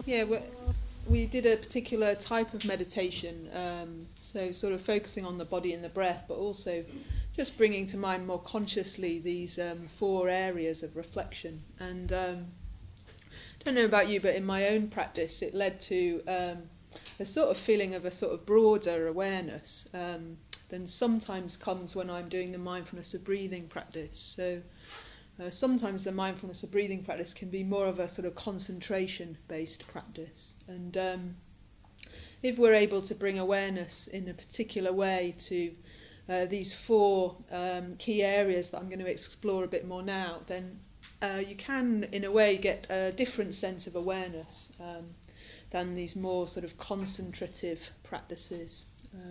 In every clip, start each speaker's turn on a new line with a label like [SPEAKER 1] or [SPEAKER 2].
[SPEAKER 1] Yeah, we did a particular type of meditation, so sort of focusing on the body and the breath, but also just bringing to mind more consciously these 4 areas of reflection. And I don't know about you, but in my own practice, it led to a sort of feeling of a sort of broader awareness than sometimes comes when I'm doing the mindfulness of breathing practice. So sometimes the mindfulness of breathing practice can be more of a sort of concentration-based practice. And if we're able to bring awareness in a particular way to these 4 key areas that I'm going to explore a bit more now, then you can, in a way, get a different sense of awareness than these more sort of concentrative practices.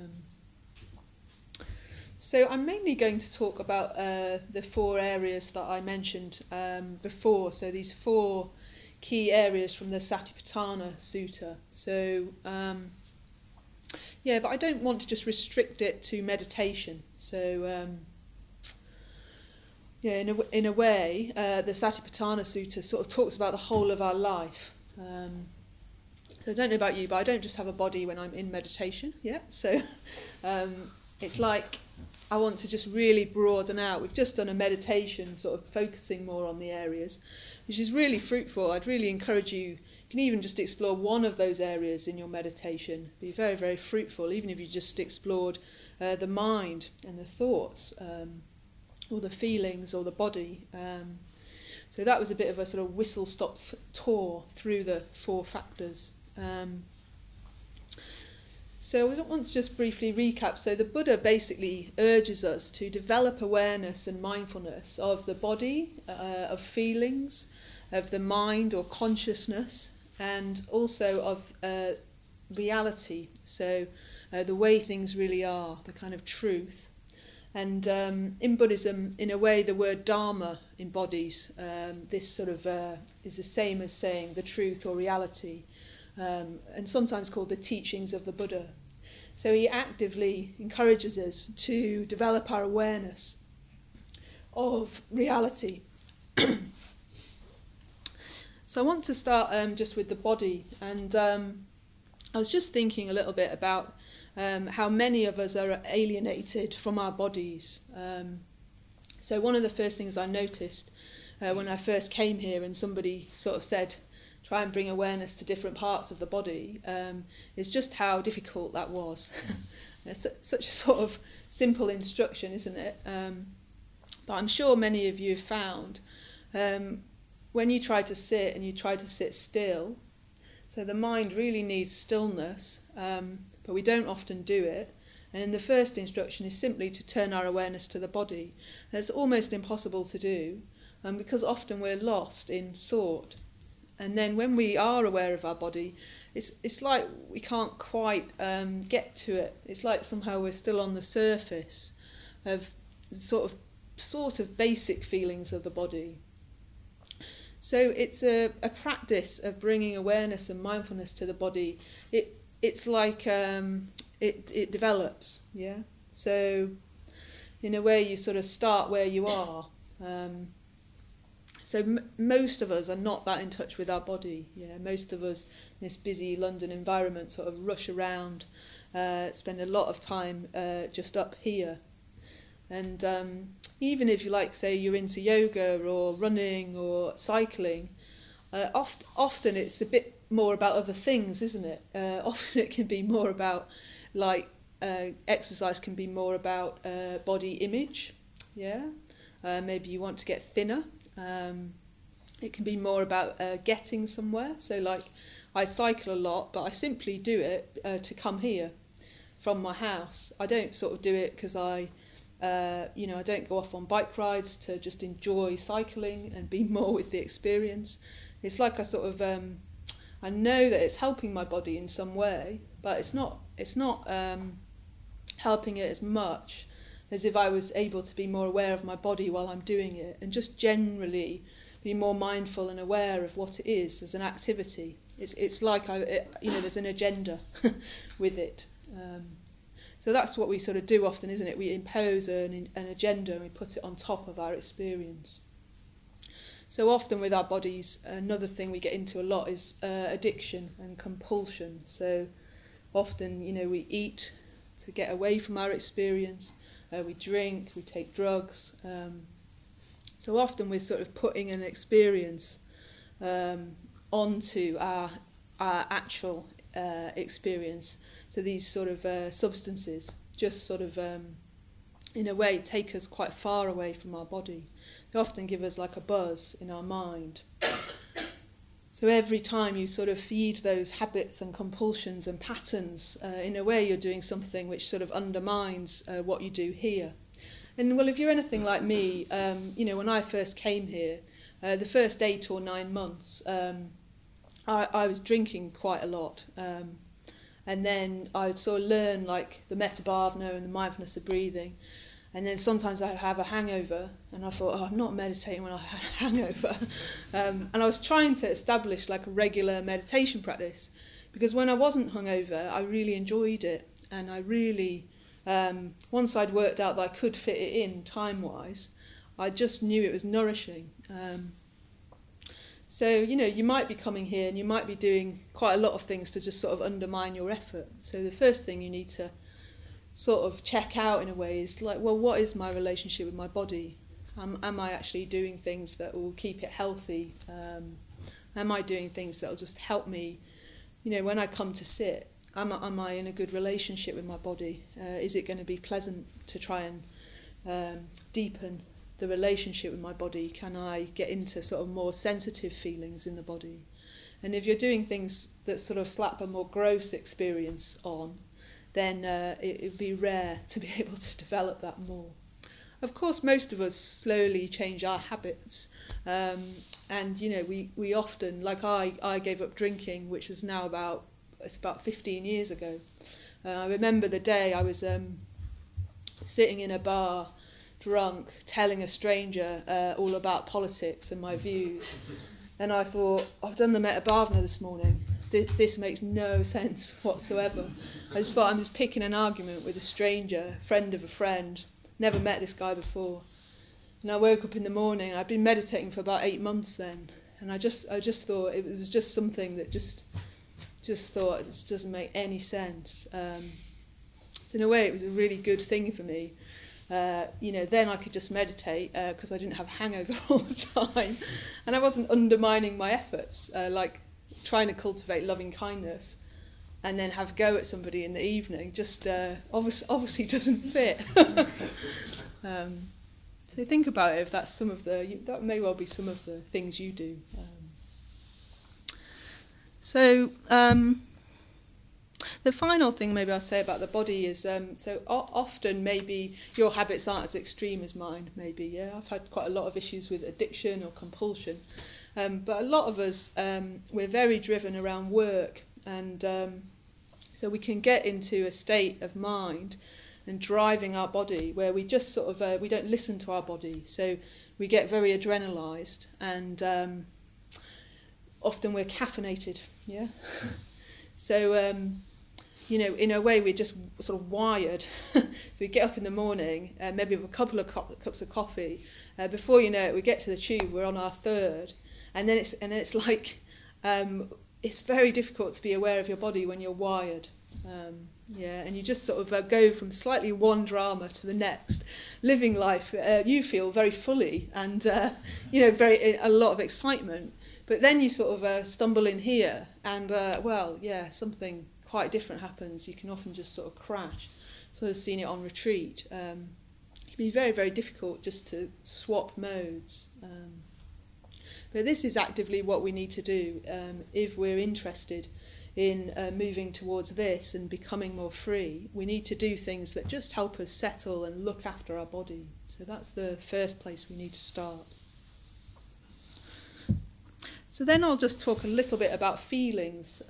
[SPEAKER 1] So I'm mainly going to talk about the 4 areas that I mentioned before. So these 4 key areas from the Satipatthana Sutta. So but I don't want to just restrict it to meditation. So in a way, the Satipatthana Sutta sort of talks about the whole of our life. So I don't know about you, but I don't just have a body when I'm in meditation. Yeah, so it's like I want to just really broaden out. We've just done a meditation, sort of focusing more on the areas, which is really fruitful. I'd really encourage you can even just explore one of those areas in your meditation. Be very, very fruitful, even if you just explored the mind and the thoughts, or the feelings, or the body. So that was a bit of a sort of whistle-stop tour through the 4 factors. So I want to just briefly recap. So the Buddha basically urges us to develop awareness and mindfulness of the body, of feelings, of the mind or consciousness, and also of reality. So the way things really are, the kind of truth. And in Buddhism, in a way, the word Dharma embodies this sort of is the same as saying the truth or reality. And sometimes called the teachings of the Buddha. So he actively encourages us to develop our awareness of reality. So I want to start just with the body. And I was just thinking a little bit about how many of us are alienated from our bodies. So one of the first things I noticed when I first came here and somebody sort of said, try and bring awareness to different parts of the body, is just how difficult that was. It's such a sort of simple instruction, isn't it? But I'm sure many of you have found when you try to sit and you try to sit still, so the mind really needs stillness, but we don't often do it. And the first instruction is simply to turn our awareness to the body. And it's almost impossible to do because often we're lost in thought. And then when we are aware of our body, it's like we can't quite get to it. It's like somehow we're still on the surface of sort of basic feelings of the body. So it's a practice of bringing awareness and mindfulness to the body. It's like it develops, yeah. So in a way, you sort of start where you are. So most of us are not that in touch with our body. Yeah, most of us in this busy London environment sort of rush around, spend a lot of time just up here. And even if you like, say, you're into yoga or running or cycling, often it's a bit more about other things, isn't it? Often it can be more about, like, exercise can be more about body image, yeah? Maybe you want to get thinner. It can be more about getting somewhere. So, like, I cycle a lot, but I simply do it to come here from my house. I don't sort of do it because I don't go off on bike rides to just enjoy cycling and be more with the experience. It's like I sort of, I know that it's helping my body in some way, but it's not helping it as much as if I was able to be more aware of my body while I'm doing it, and just generally be more mindful and aware of what it is as an activity. It's like there's an agenda with it. So that's what we sort of do often, isn't it? We impose an agenda and we put it on top of our experience. So often with our bodies, another thing we get into a lot is addiction and compulsion. So often, we eat to get away from our experience, we drink, we take drugs. So often we're sort of putting an experience onto our actual experience. So these sort of substances just sort of, in a way, take us quite far away from our body. They often give us like a buzz in our mind. So every time you sort of feed those habits and compulsions and patterns, in a way you're doing something which sort of undermines what you do here. And well, if you're anything like me, when I first came here, the first 8 or 9 months, I was drinking quite a lot. And then I would sort of learn like the Metta Bhavana and the mindfulness of breathing. And then sometimes I'd have a hangover, and I thought, I'm not meditating when I have a hangover. And I was trying to establish like a regular meditation practice, because when I wasn't hungover, I really enjoyed it. And I really, once I'd worked out that I could fit it in time-wise, I just knew it was nourishing. So, you might be coming here and you might be doing quite a lot of things to just sort of undermine your effort. So the first thing you need to sort of check out in a way is like, well, what is my relationship with my body? Am I actually doing things that will keep it healthy? Am I doing things that will just help me, when I come to sit, am I in a good relationship with my body? Is it going to be pleasant to try and deepen the relationship with my body? Can I get into sort of more sensitive feelings in the body? And if you're doing things that sort of slap a more gross experience on, then it would be rare to be able to develop that more. Of course, most of us slowly change our habits, and we often, like I gave up drinking, which was now about 15 years ago. I remember the day I was sitting in a bar, drunk, telling a stranger all about politics and my views, and I thought, I've done the Metta Bhavana this morning. This makes no sense whatsoever. I just thought I'm just picking an argument with a stranger, friend of a friend, never met this guy before. And I woke up in the morning, I'd been meditating for about 8 months then, and I just thought it was just something that just thought, this doesn't make any sense. So in a way it was a really good thing for me. Then I could just meditate because I didn't have a hangover all the time, and I wasn't undermining my efforts, like trying to cultivate loving kindness and then have a go at somebody in the evening just obviously doesn't fit. So think about it, if that's that may well be some of the things you do. The final thing maybe I'll say about the body is, often maybe your habits aren't as extreme as mine, maybe, yeah. I've had quite a lot of issues with addiction or compulsion. But a lot of us, we're very driven around work, and so we can get into a state of mind and driving our body where we just sort of, we don't listen to our body. So we get very adrenalised, and often we're caffeinated, yeah. So, in a way we're just sort of wired. So we get up in the morning, maybe with a couple of cups of coffee. Before you know it, we get to the tube, we're on our third. And then it's like, it's very difficult to be aware of your body when you're wired. And you just sort of go from slightly one drama to the next, living life. You feel very fully and, a lot of excitement. But then you sort of stumble in here and, something quite different happens. You can often just sort of crash. Sort of seen it on retreat. It can be very, very difficult just to swap modes. But this is actively what we need to do if we're interested in moving towards this and becoming more free. We need to do things that just help us settle and look after our body. So that's the first place we need to start. So then I'll just talk a little bit about feelings.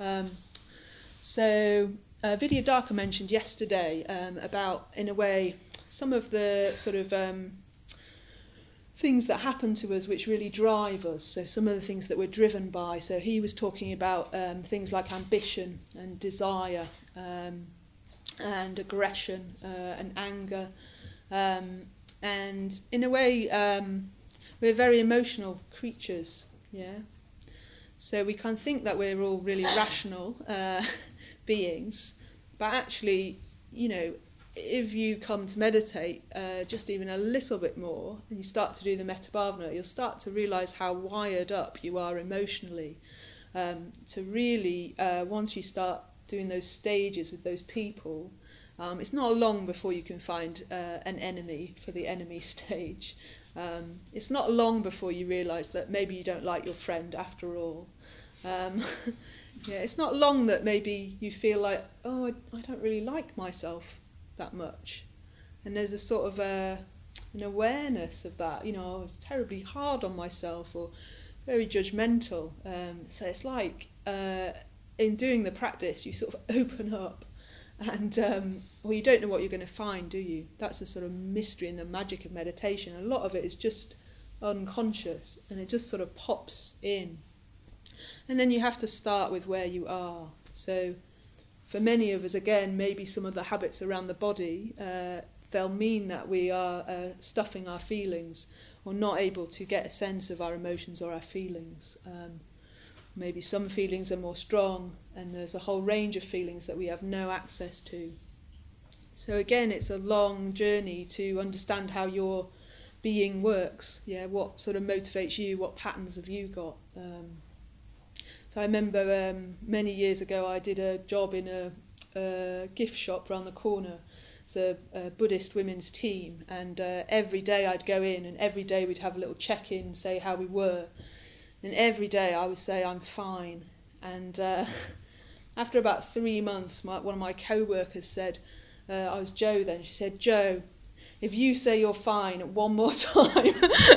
[SPEAKER 1] Vidyadhara mentioned yesterday about, in a way, some of the sort of things that happen to us which really drive us, so some of the things that we're driven by. So he was talking about things like ambition and desire and aggression and anger, and in a way we're very emotional creatures, yeah. So we can think that we're all really rational beings, but actually, you know, if you come to meditate just even a little bit more, and you start to do the Metta Bhavana, you'll start to realise how wired up you are emotionally. To really, once you start doing those stages with those people, it's not long before you can find an enemy for the enemy stage. It's not long before you realise that maybe you don't like your friend after all. Yeah, it's not long that maybe you feel like, oh, I don't really like myself that much. And there's a sort of an awareness of that, you know, I'm terribly hard on myself or very judgmental. So it's like in doing the practice, you sort of open up and, well, you don't know what you're going to find, do you? That's the sort of mystery and the magic of meditation. A lot of it is just unconscious and it just sort of pops in. And then you have to start with where you are. So for many of us, again, maybe some of the habits around the body, they'll mean that we are stuffing our feelings or not able to get a sense of our emotions or our feelings. Maybe some feelings are more strong and there's a whole range of feelings that we have no access to. So again, it's a long journey to understand how your being works. Yeah, what sort of motivates you, what patterns have you got? So I remember many years ago I did a job in a gift shop round the corner. It's a Buddhist women's team, and every day I'd go in and every day we'd have a little check-in, say how we were. And every day I would say, I'm fine. And after about 3 months, one of my co-workers said, I was Jo then, she said, Jo, if you say you're fine one more time,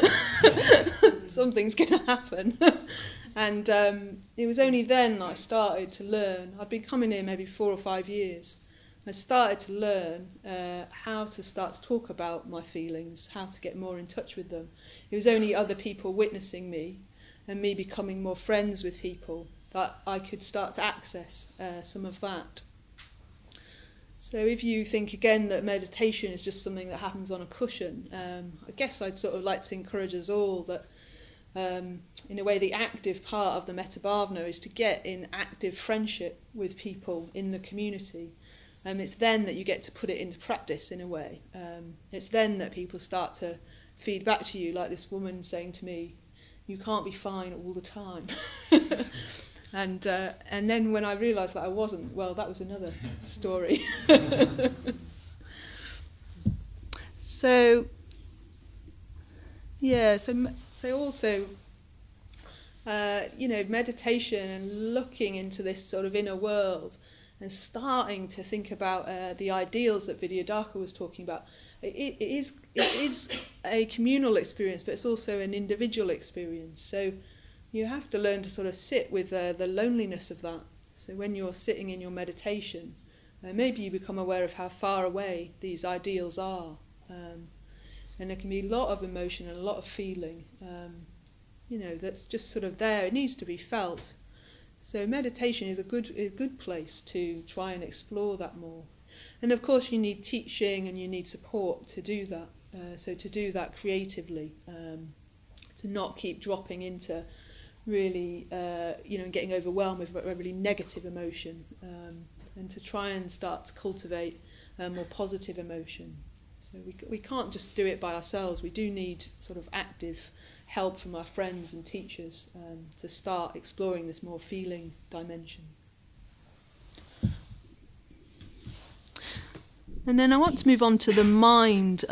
[SPEAKER 1] something's going to happen. And it was only then I started to learn. I'd been coming here maybe 4 or 5 years. I started to learn how to start to talk about my feelings, how to get more in touch with them. It was only other people witnessing me and me becoming more friends with people that I could start to access some of that. So if you think again that meditation is just something that happens on a cushion, I guess I'd sort of like to encourage us all that in a way the active part of the Metta Bhavana is to get in active friendship with people in the community. It's then that you get to put it into practice in a way. It's then that people start to feed back to you, like this woman saying to me, you can't be fine all the time. And then when I realised that I wasn't, well, that was another story. So, yeah, so also, you know, meditation and looking into this sort of inner world and starting to think about the ideals that Vidyadhara was talking about. It is a communal experience, but it's also an individual experience. So you have to learn to sort of sit with the loneliness of that. So when you're sitting in your meditation, maybe you become aware of how far away these ideals are. And there can be a lot of emotion and a lot of feeling, you know, that's just sort of there. It needs to be felt. So meditation is a good place to try and explore that more. And of course you need teaching and you need support to do that. So to do that creatively, to not keep dropping into really, you know, getting overwhelmed with really negative emotion, and to try and start to cultivate more positive emotion. So we can't just do it by ourselves. We do need sort of active help from our friends and teachers to start exploring this more feeling dimension. And then I want to move on to the mind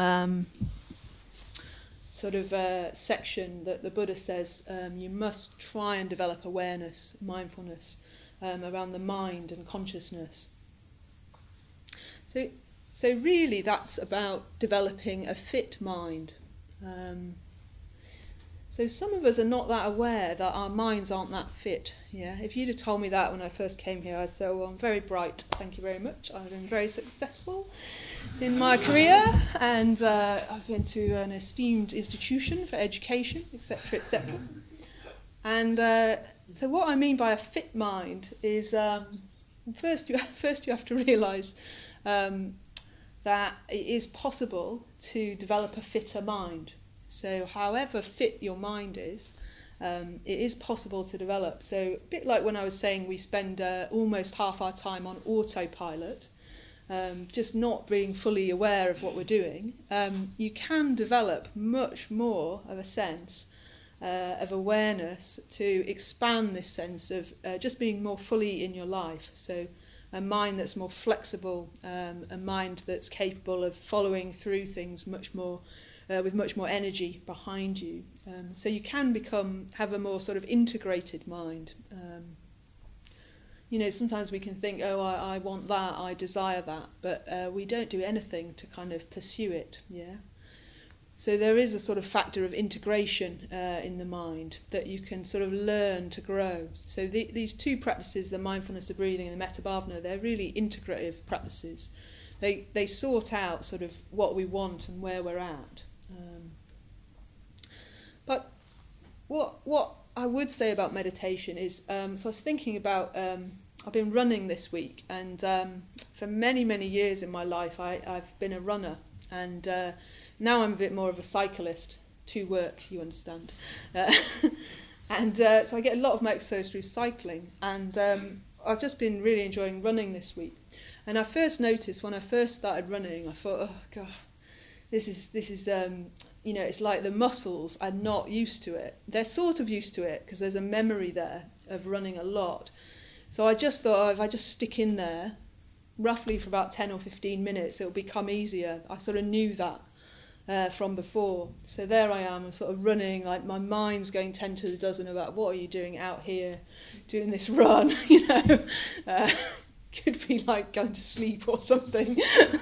[SPEAKER 1] sort of section that the Buddha says you must try and develop awareness, mindfulness around the mind and consciousness. So really that's about developing a fit mind. So some of us are not that aware that our minds aren't that fit. Yeah, if you'd have told me that when I first came here, I'd say, well, I'm very bright, thank you very much. I've been very successful in my career, and I've been to an esteemed institution for education, etc., etc. And so what I mean by a fit mind is first you have to realise that it is possible to develop a fitter mind. So however fit your mind is, it is possible to develop. So a bit like when I was saying we spend almost half our time on autopilot, just not being fully aware of what we're doing, you can develop much more of a sense of awareness to expand this sense of just being more fully in your life. So a mind that's more flexible, a mind that's capable of following through things much more with much more energy behind you. So you can have a more sort of integrated mind. Sometimes we can think, oh, I want that, I desire that, but we don't do anything to kind of pursue it, yeah? So there is a sort of factor of integration in the mind that you can sort of learn to grow. So these two practices, the mindfulness of breathing and the metta bhavana, they're really integrative practices. They sort out sort of what we want and where we're at. But what I would say about meditation is, so I was thinking about, I've been running this week, and for many, many years in my life I've been a runner, and now I'm a bit more of a cyclist to work, you understand. And so I get a lot of my exercise through cycling, and I've just been really enjoying running this week. And I first noticed when I first started running, I thought, oh God, this is it's like the muscles are not used to it. They're sort of used to it because there's a memory there of running a lot. So I just thought, oh, if I just stick in there, roughly for about 10 or 15 minutes, it'll become easier. I sort of knew that from before. So there I am, I'm sort of running, like my mind's going 10 to the dozen about what are you doing out here, doing this run, could be like going to sleep or something.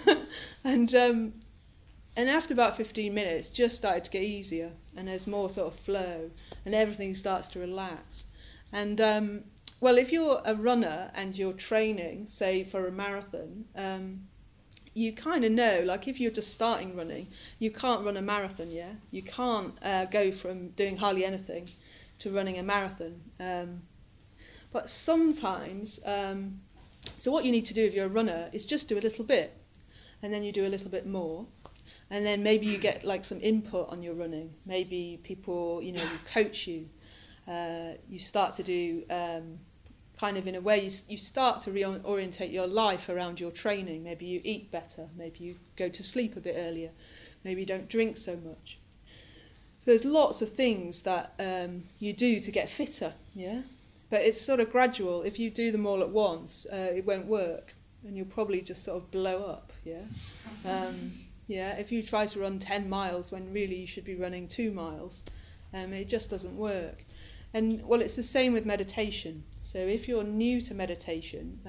[SPEAKER 1] And after about 15 minutes, just started to get easier, and there's more sort of flow, and everything starts to relax. And well, if you're a runner and you're training, say for a marathon, you kind of know, like if you're just starting running, you can't run a marathon, yeah? You can't go from doing hardly anything to running a marathon. But sometimes, so what you need to do if you're a runner is just do a little bit, and then you do a little bit more. And then maybe you get like some input on your running. Maybe people, coach you. You start to do kind of in a way, you start to reorientate your life around your training. Maybe you eat better. Maybe you go to sleep a bit earlier. Maybe you don't drink so much. So there's lots of things that you do to get fitter, yeah? But it's sort of gradual. If you do them all at once, it won't work. And you'll probably just sort of blow up, yeah? Yeah, if you try to run 10 miles when really you should be running 2 miles, it just doesn't work. And, well, it's the same with meditation. So if you're new to meditation,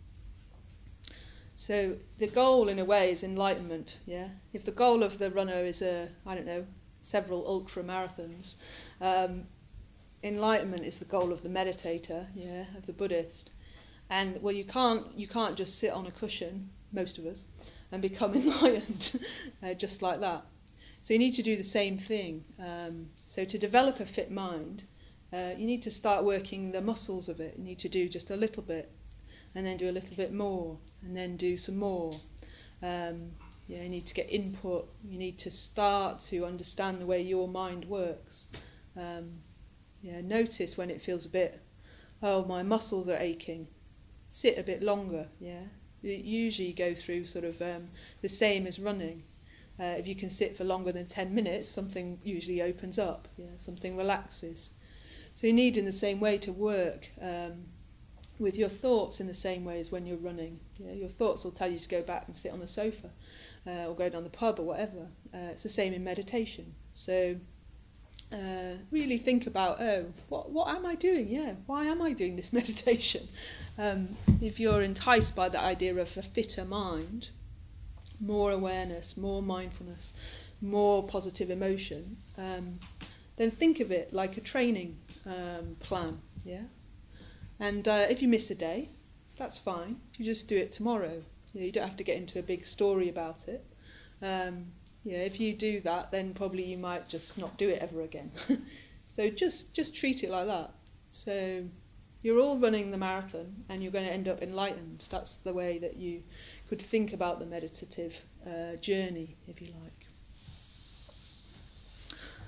[SPEAKER 1] so the goal, in a way, is enlightenment, yeah? If the goal of the runner is, several ultra marathons, enlightenment is the goal of the meditator, yeah, of the Buddhist. And, well, you can't just sit on a cushion, most of us, and become enlightened just like that. So you need to do the same thing. So to develop a fit mind, you need to start working the muscles of it. You need to do just a little bit, and then do a little bit more, and then do some more. You need to get input. You need to start to understand the way your mind works. Notice when it feels a bit, oh, my muscles are aching. Sit a bit longer, yeah. You usually go through sort of the same as running. If you can sit for longer than 10 minutes, something usually opens up, something relaxes. So you need in the same way to work with your thoughts in the same way as when you're running. Your thoughts will tell you to go back and sit on the sofa or go down the pub or whatever. It's the same in meditation. So really think about, what am I doing? Yeah, why am I doing this meditation? If you're enticed by the idea of a fitter mind, more awareness, more mindfulness, more positive emotion, then think of it like a training plan, yeah? And if you miss a day, that's fine. You just do it tomorrow. You don't have to get into a big story about it. If you do that, then probably you might just not do it ever again. So just treat it like that. So you're all running the marathon and you're going to end up enlightened. That's the way that you could think about the meditative journey, if you like.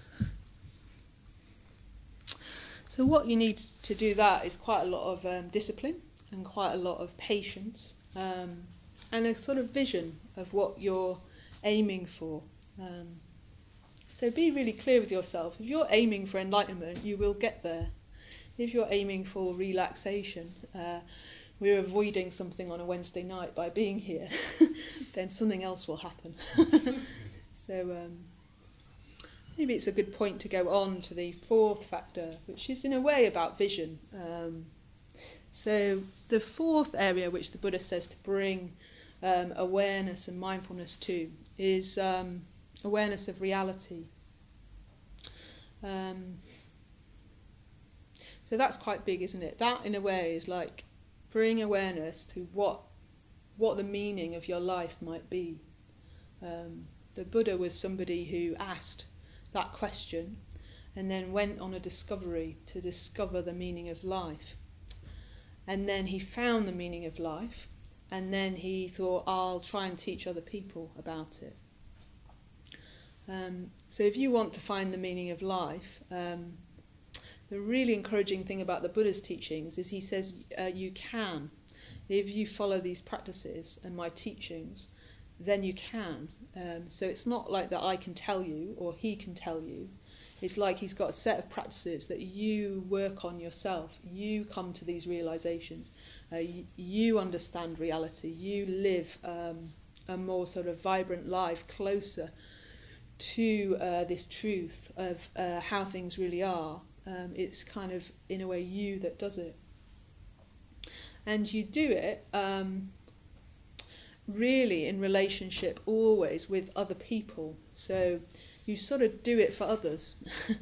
[SPEAKER 1] So what you need to do that is quite a lot of discipline and quite a lot of patience and a sort of vision of what you're aiming for. So be really clear with yourself. If you're aiming for enlightenment, you will get there. If you're aiming for relaxation, we're avoiding something on a Wednesday night by being here, then something else will happen. So maybe it's a good point to go on to the fourth factor, which is in a way about vision. So the fourth area which the Buddha says to bring awareness and mindfulness to is awareness of reality. So that's quite big, isn't it? That in a way is like bring awareness to what the meaning of your life might be. The Buddha was somebody who asked that question and then went on a discovery to discover the meaning of life. And then he found the meaning of life, and then he thought, I'll try and teach other people about it. So if you want to find the meaning of life, the really encouraging thing about the Buddha's teachings is he says you can. If you follow these practices and my teachings, then you can. So it's not like that I can tell you or he can tell you. It's like he's got a set of practices that you work on yourself. You come to these realizations. You understand reality. You live a more sort of vibrant life closer to this truth of how things really are. It's kind of, in a way, you that does it. And you do it really in relationship always with other people. So you sort of do it for others.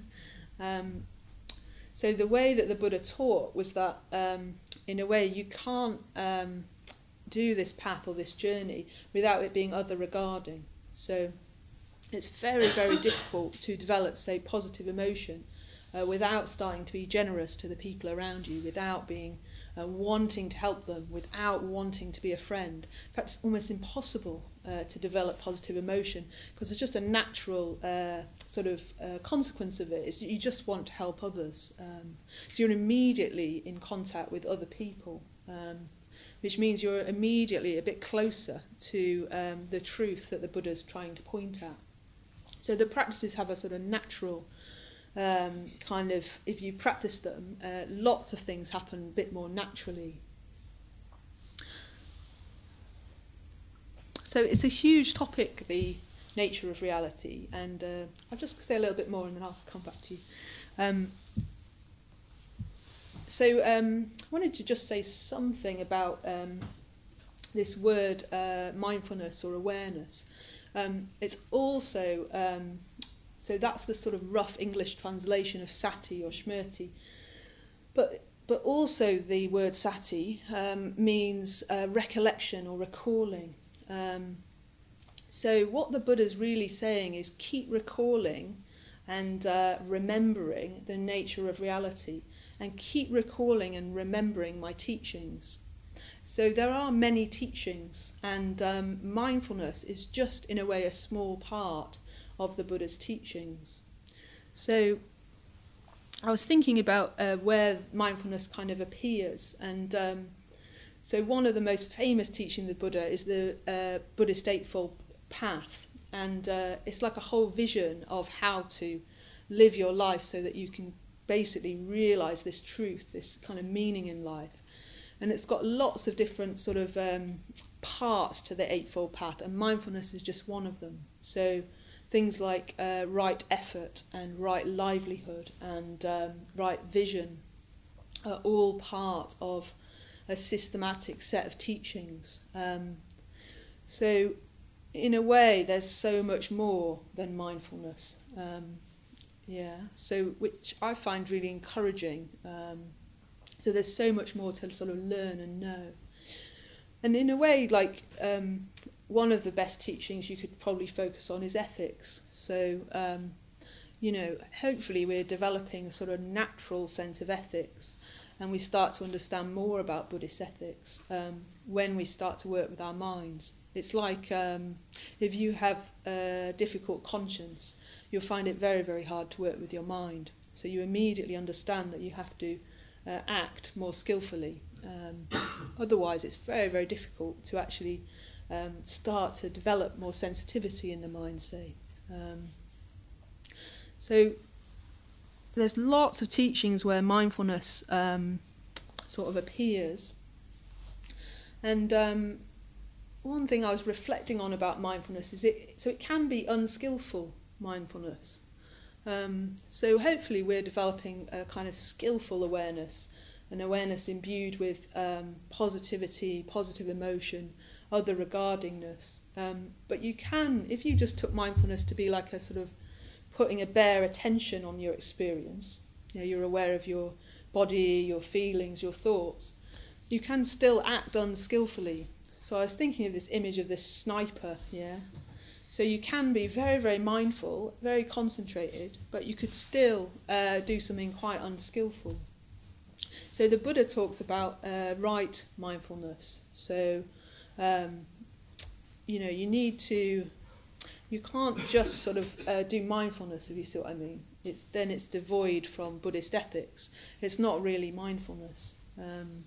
[SPEAKER 1] So the way that the Buddha taught was that, in a way, you can't do this path or this journey without it being other regarding. So it's very, very difficult to develop, say, positive emotion without starting to be generous to the people around you, without being wanting to help them, without wanting to be a friend. In fact, it's almost impossible to develop positive emotion because it's just a natural sort of consequence of it. Is you just want to help others. So you're immediately in contact with other people, which means you're immediately a bit closer to the truth that the Buddha's trying to point at. So the practices have a sort of natural kind of, if you practice them, lots of things happen a bit more naturally. So it's a huge topic, the nature of reality, and I'll just say a little bit more and then I'll come back to you. So I wanted to just say something about this word mindfulness or awareness. It's also... So that's the sort of rough English translation of sati or smrti. But also the word sati means recollection or recalling. So what the Buddha's really saying is keep recalling and remembering the nature of reality, and keep recalling and remembering my teachings. So there are many teachings, and mindfulness is just in a way a small part of the Buddha's teachings. So I was thinking about where mindfulness kind of appears, and so one of the most famous teachings of the Buddha is the Buddhist Eightfold Path, and it's like a whole vision of how to live your life so that you can basically realise this truth, this kind of meaning in life. And it's got lots of different sort of parts to the Eightfold Path, and mindfulness is just one of them. So things like right effort and right livelihood and right vision are all part of a systematic set of teachings. So in a way, there's so much more than mindfulness. So which I find really encouraging. So there's so much more to sort of learn and know. And in a way, like... one of the best teachings you could probably focus on is ethics. So, hopefully we're developing a sort of natural sense of ethics, and we start to understand more about Buddhist ethics when we start to work with our minds. It's like if you have a difficult conscience, you'll find it very, very hard to work with your mind. So you immediately understand that you have to act more skillfully. Otherwise, it's very, very difficult to actually start to develop more sensitivity in the mind, say. So there's lots of teachings where mindfulness sort of appears. And one thing I was reflecting on about mindfulness is it can be unskillful mindfulness. So hopefully we're developing a kind of skillful awareness, an awareness imbued with positivity, positive emotion, other regardingness. But you can, if you just took mindfulness to be like a sort of putting a bare attention on your experience, you're aware of your body, your feelings, your thoughts, you can still act unskillfully. So I was thinking of this image of this sniper, So you can be very, very mindful, very concentrated, but you could still do something quite unskillful. So the Buddha talks about right mindfulness. So, you can't just sort of do mindfulness, if you see what I mean. It's devoid from Buddhist ethics. It's not really mindfulness. And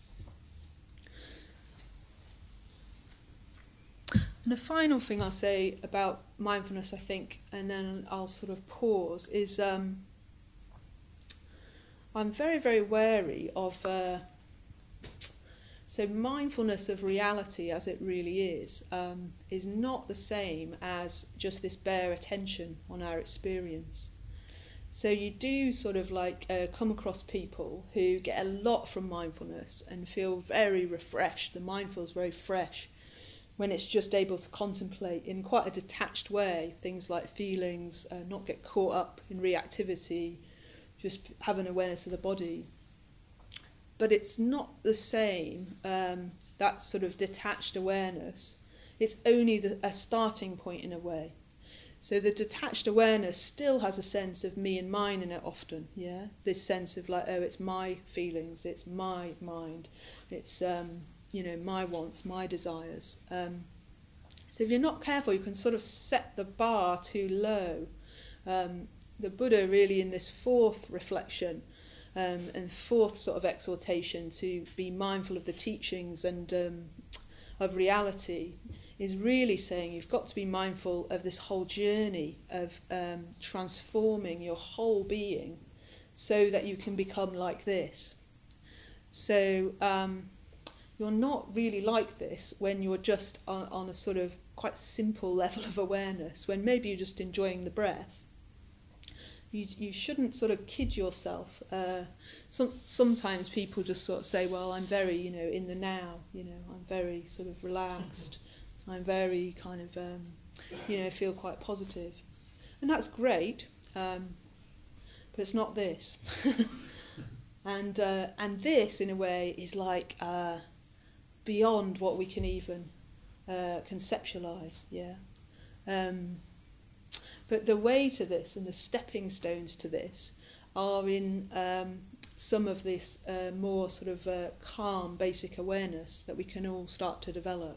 [SPEAKER 1] the final thing I'll say about mindfulness, I think, and then I'll sort of pause, is I'm very, very wary of... So mindfulness of reality as it really is not the same as just this bare attention on our experience. So you do sort of like come across people who get a lot from mindfulness and feel very refreshed. The mind feels very fresh when it's just able to contemplate in quite a detached way things like feelings, not get caught up in reactivity, just have an awareness of the body. But it's not the same, that sort of detached awareness. It's only a starting point in a way. So the detached awareness still has a sense of me and mine in it often, This sense of like, it's my feelings, it's my mind, it's, my wants, my desires. So if you're not careful, you can sort of set the bar too low. The Buddha really in this fourth reflection, and fourth sort of exhortation to be mindful of the teachings and of reality, is really saying you've got to be mindful of this whole journey of transforming your whole being so that you can become like this. So you're not really like this when you're just on a sort of quite simple level of awareness, when maybe you're just enjoying the breath. You shouldn't sort of kid yourself. Sometimes people just sort of say, well, I'm very, in the now, I'm very sort of relaxed. I'm very kind of, feel quite positive. And that's great, but it's not this. And this, in a way, is like beyond what we can even conceptualize, But the way to this and the stepping stones to this are in some of this more sort of calm, basic awareness that we can all start to develop.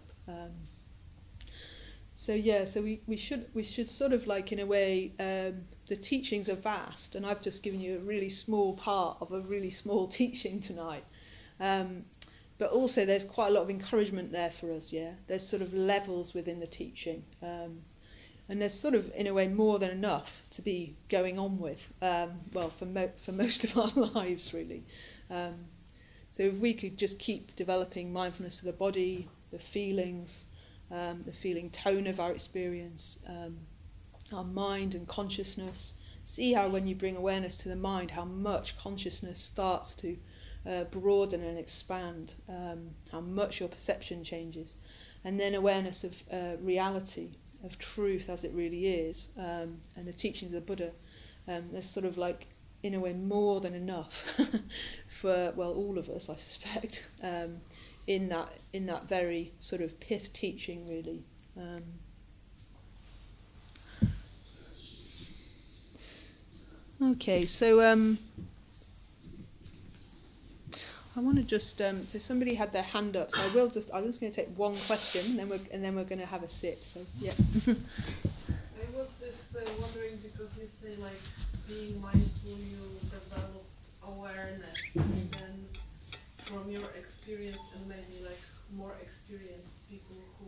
[SPEAKER 1] So we should sort of like, in a way, the teachings are vast, and I've just given you a really small part of a really small teaching tonight. But also there's quite a lot of encouragement there for us, There's sort of levels within the teaching. And there's sort of, in a way, more than enough to be going on with, for most of our lives, really. So if we could just keep developing mindfulness of the body, the feelings, the feeling tone of our experience, our mind and consciousness, see how when you bring awareness to the mind, how much consciousness starts to broaden and expand, how much your perception changes. And then awareness of reality, of truth as it really is, and the teachings of the Buddha, there's sort of like, in a way, more than enough for, all of us, I suspect, in that very sort of pith teaching, really. Okay, so I want to just so somebody had their hand up, so I'm just going to take one question, and then we're going to have a sit. So yeah.
[SPEAKER 2] I was just wondering, because you say like being mindful, you develop awareness, and then from your experience and maybe like more experienced people who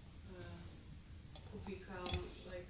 [SPEAKER 2] become like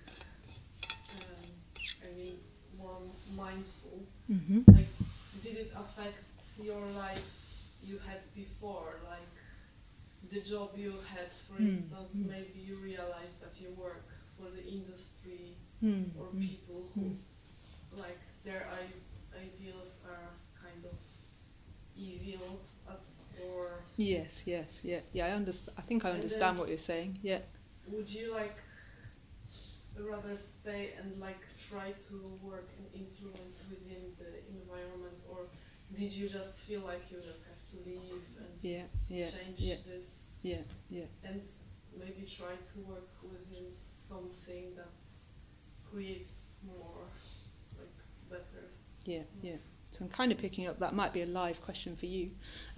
[SPEAKER 2] more mindful. Like, did it affect your life you had before? Like the job you had, for instance, maybe you realized that you work for the industry or people who like their ideals are kind of evil, or
[SPEAKER 1] yes, I understand. I think I understand what you're saying. Yeah.
[SPEAKER 2] Would you like rather stay and like try to work and influence within the environment, or did you just feel like you just have to leave and change this? And maybe try to work within something that creates more like better.
[SPEAKER 1] So I'm kind of picking up that might be a live question for you.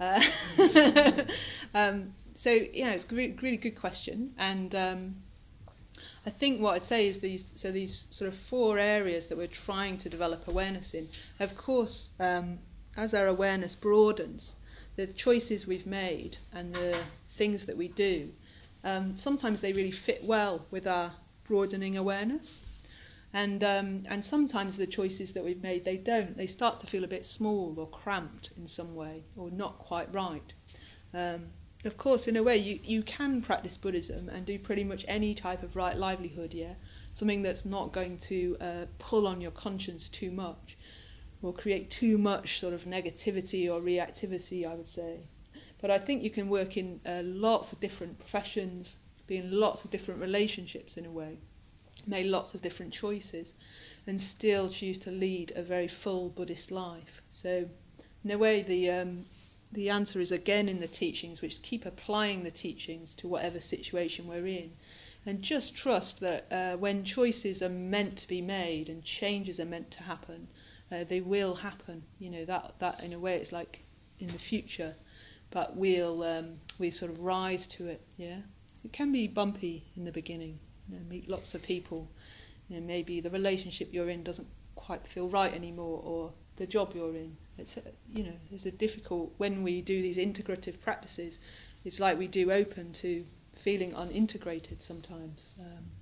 [SPEAKER 1] So it's a really good question, and I think what I'd say is these sort of 4 areas that we're trying to develop awareness in. Of course, as our awareness broadens, the choices we've made and the things that we do, sometimes they really fit well with our broadening awareness. And sometimes the choices that we've made, they don't. They start to feel a bit small or cramped in some way, or not quite right. Of course, in a way, you can practice Buddhism and do pretty much any type of right livelihood, something that's not going to pull on your conscience too much or create too much sort of negativity or reactivity, I would say. But I think you can work in lots of different professions, be in lots of different relationships in a way, make lots of different choices, and still choose to lead a very full Buddhist life. So, in a way, the answer is again in the teachings, which keep applying the teachings to whatever situation we're in, and just trust that when choices are meant to be made and changes are meant to happen, they will happen. That in a way it's like in the future, but we sort of rise to it. It can be bumpy in the beginning. Meet lots of people. Maybe the relationship you're in doesn't quite feel right anymore, or the job you're in. It's a difficult, when we do these integrative practices, it's like we do open to feeling unintegrated sometimes.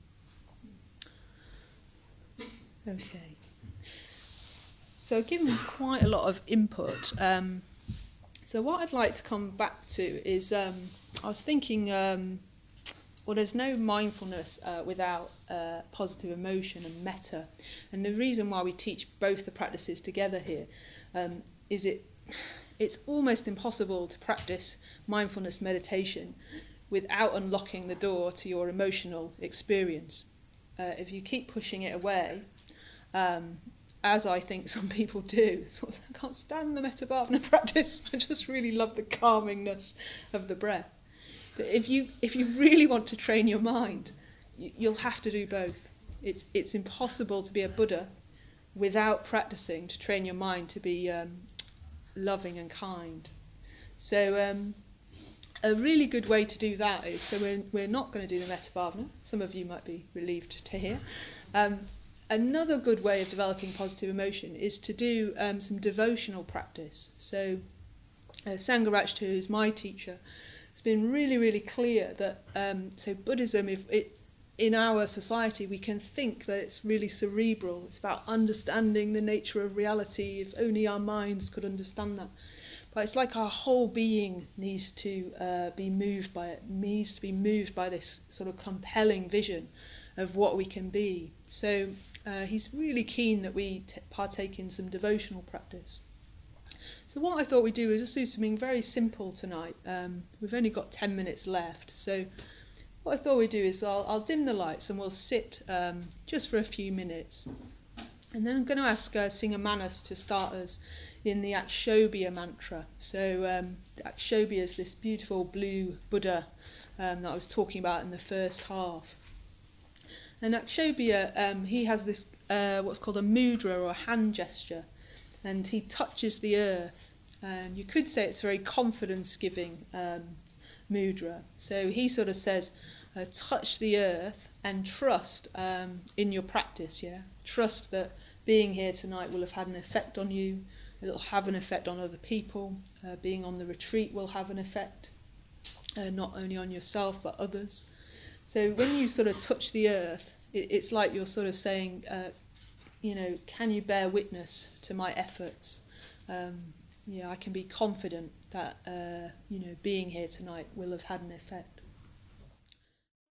[SPEAKER 1] Okay. So I've given quite a lot of input. So what I'd like to come back to is, I was thinking, there's no mindfulness without positive emotion and metta. And the reason why we teach both the practices together here is it's almost impossible to practice mindfulness meditation without unlocking the door to your emotional experience. If you keep pushing it away, as I think some people do, I can't stand the Metta Bhavana practice, I just really love the calmingness of the breath. But if you really want to train your mind, you'll have to do both. It's impossible to be a Buddha without practicing to train your mind to be loving and kind. So a really good way to do that is, so we're not going to do the Metta Bhavana. Some of you might be relieved to hear. Another good way of developing positive emotion is to do some devotional practice. So Sangharakshita, who's my teacher, has been really, really clear that so Buddhism, in our society, we can think that it's really cerebral. It's about understanding the nature of reality. If only our minds could understand that. But it's like our whole being needs to be moved by it, needs to be moved by this sort of compelling vision of what we can be. So he's really keen that we partake in some devotional practice. So what I thought we'd do is just do something very simple tonight. We've only got 10 minutes left. So what I thought we'd do is I'll dim the lights and we'll sit just for a few minutes. And then I'm going to ask Singer Manas to start us in the Akshobhya mantra. So the Akshobhya is this beautiful blue Buddha that I was talking about in the first half. And Akshobhya, he has this what's called a mudra, or a hand gesture, and he touches the earth. And you could say it's a very confidence-giving mudra. So he sort of says, touch the earth and trust in your practice, Trust that being here tonight will have had an effect on you. It'll have an effect on other people. Being on the retreat will have an effect, not only on yourself but others. So when you sort of touch the earth, it's like you're sort of saying, can you bear witness to my efforts? I can be confident that, being here tonight will have had an effect.